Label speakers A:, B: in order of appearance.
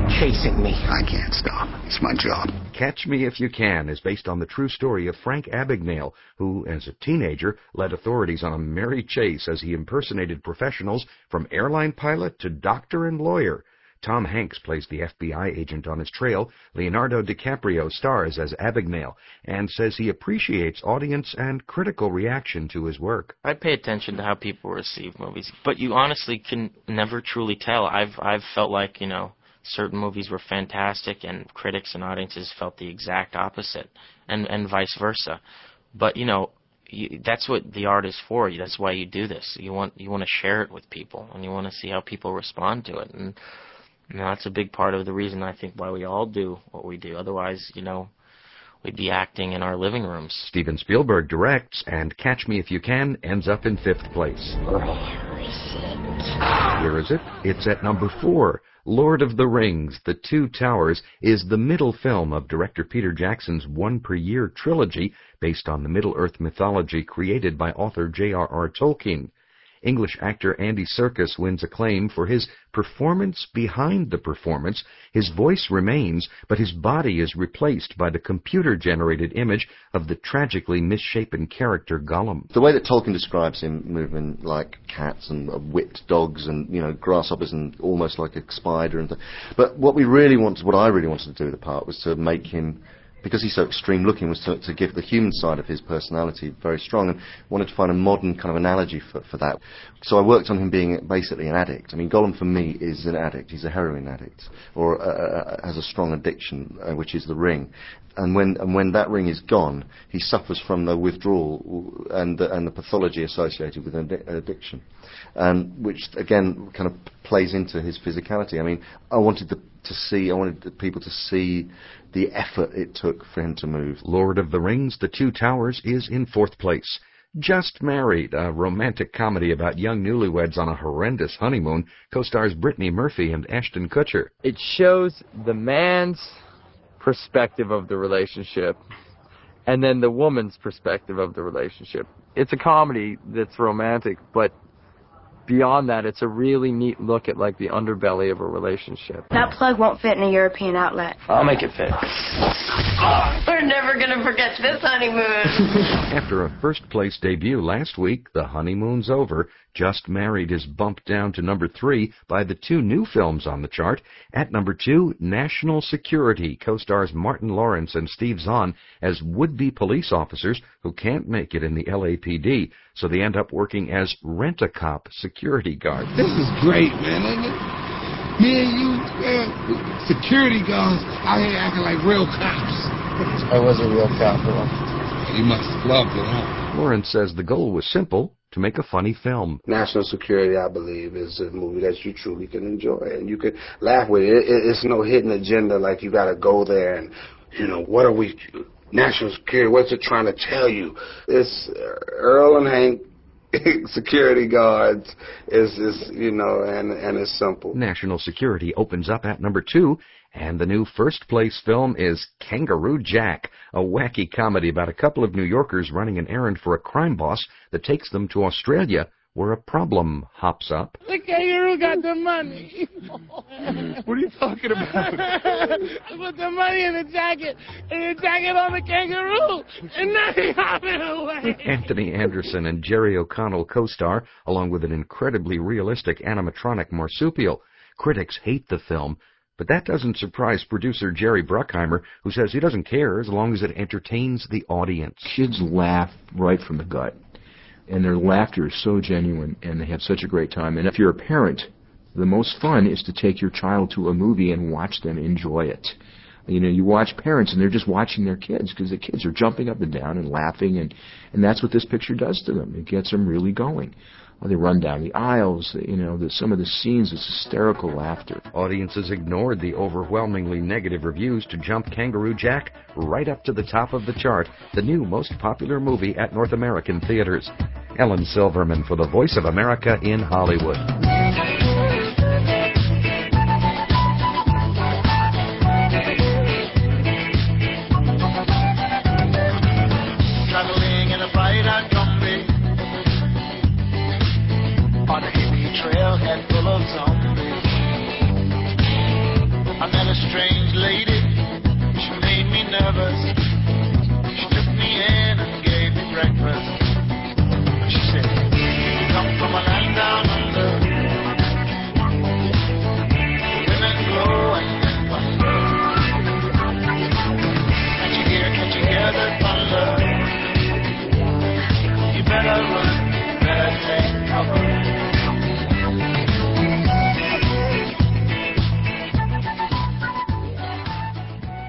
A: chasing me.
B: I can't stop. It's my job.
C: Catch Me If You Can is based on the true story of Frank Abagnale, who, as a teenager, led authorities on a merry chase as he impersonated professionals from airline pilot to doctor and lawyer. Tom Hanks plays the FBI agent on his trail. Leonardo DiCaprio stars as Abagnale and says he appreciates audience and critical reaction to his work.
D: I pay attention to how people receive movies, but you honestly can never truly tell. I've felt like, certain movies were fantastic and critics and audiences felt the exact opposite, and vice versa. But, that's what the art is for. That's why you do this. You want to share it with people, and you want to see how people respond to it. And that's a big part of the reason I think why we all do what we do. Otherwise, we'd be acting in our living rooms.
C: Steven Spielberg directs, and Catch Me If You Can ends up in 5th place. Where is it? It's at number 4. Lord of the Rings, The Two Towers, is the middle film of director Peter Jackson's one-per-year trilogy based on the Middle-earth mythology created by author J.R.R. Tolkien. English actor Andy Serkis wins acclaim for his performance behind the performance. His voice remains, but his body is replaced by the computer-generated image of the tragically misshapen character Gollum.
E: The way that Tolkien describes him moving like cats and whipped dogs and, grasshoppers and almost like a spider and but what I really wanted to do with the part was to make him, because he's so extreme looking, was to give the human side of his personality very strong, and wanted to find a modern kind of analogy for that. So I worked on him being basically an addict. I mean, Gollum for me is an addict. He's a heroin addict, or has a strong addiction, which is the ring. And when that ring is gone, he suffers from the withdrawal and the pathology associated with addiction, which again kind of plays into his physicality. I mean, I wanted people to see the effort it took for him to move.
C: Lord of the Rings, The Two Towers is in 4th place. Just Married, a romantic comedy about young newlyweds on a horrendous honeymoon, co-stars Brittany Murphy and Ashton Kutcher.
F: It shows the man's perspective of the relationship and then the woman's perspective of the relationship. It's a comedy that's romantic, but beyond that, it's a really neat look at the underbelly of a relationship.
G: That plug won't fit in a European outlet.
D: I'll make it fit.
G: We're never going to forget this honeymoon.
C: After a first-place debut last week, The Honeymoon's Over, Just Married is bumped down to number 3 by the 2 new films on the chart. At number 2, National Security co-stars Martin Lawrence and Steve Zahn as would-be police officers who can't make it in the LAPD, so they end up working as rent-a-cop security guards.
H: This is great, man. Me and you, security guards out here acting like real cops.
F: I was a real cop.
H: You must have loved it, huh?
C: Lawrence says the goal was simple: to make a funny film.
I: National Security, I believe, is a movie that you truly can enjoy and you can laugh with it. It's no hidden agenda like you got to go there and, what are we, National Security, what's it trying to tell you? It's Earl and Hank, security guards, and it's simple.
C: National Security opens up at number 2, and the new first-place film is Kangaroo Jack, a wacky comedy about a couple of New Yorkers running an errand for a crime boss that takes them to Australia, where a problem hops up.
H: The kangaroo got the money.
F: What are you talking about?
H: Put the money in the jacket, and the jacket on the kangaroo, and now he hopping away.
C: Anthony Anderson and Jerry O'Connell co-star, along with an incredibly realistic animatronic marsupial. Critics hate the film, but that doesn't surprise producer Jerry Bruckheimer, who says he doesn't care as long as it entertains the audience.
J: Kids laugh right from the gut, and their laughter is so genuine, and they have such a great time. And if you're a parent, the most fun is to take your child to a movie and watch them enjoy it. You watch parents, and they're just watching their kids, because the kids are jumping up and down and laughing, and that's what this picture does to them. It gets them really going. They run down the aisles, some of the scenes, it's hysterical laughter.
C: Audiences ignored the overwhelmingly negative reviews to jump Kangaroo Jack right up to the top of the chart, the new most popular movie at North American theaters. Ellen Silverman for the Voice of America in Hollywood.
K: Traveling in a bright combi on a hippie trailhead full of zombies. I met a strange lady. She made me nervous. She took me in and